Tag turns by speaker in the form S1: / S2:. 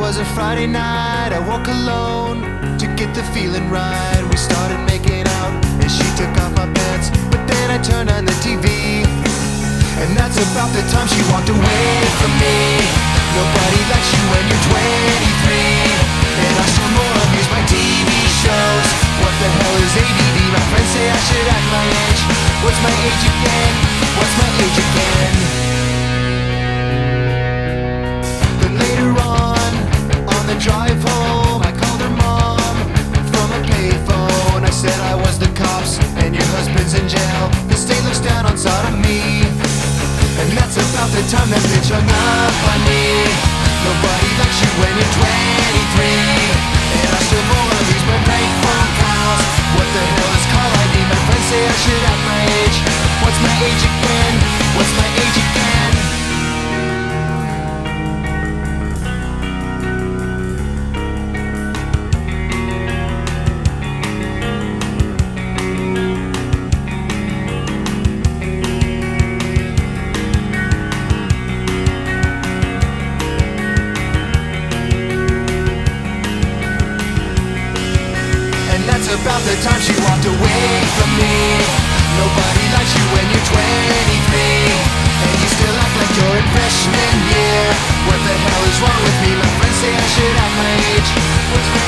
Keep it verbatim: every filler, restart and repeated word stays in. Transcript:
S1: was a Friday night, I woke alone to get the feeling right. We started making out and she took off my pants, but then I turned on the T V, and that's about the time she walked away from me. Nobody likes you when you're twenty-three, and I still more abuse my T V shows. What the hell is A D D? My friends say I should act my age. What's my age again? What's my age again? Then later on, on the drive home, I called her mom from a payphone. I said I was the cops and your husband's in jail. The state looks down on sodomy, and that's about the time that bitch hung up on me. Nobody likes you when you're twenty-three, and I still wanna use my prank phone calls. What the hell is call I D? My friends say I should act my age. What's my age again? What's my age again? About the time she walked away from me. Nobody likes you when you're twenty-three, and you still act like you're in freshman year. What the hell is wrong with me? My friends say I should act my age. What's my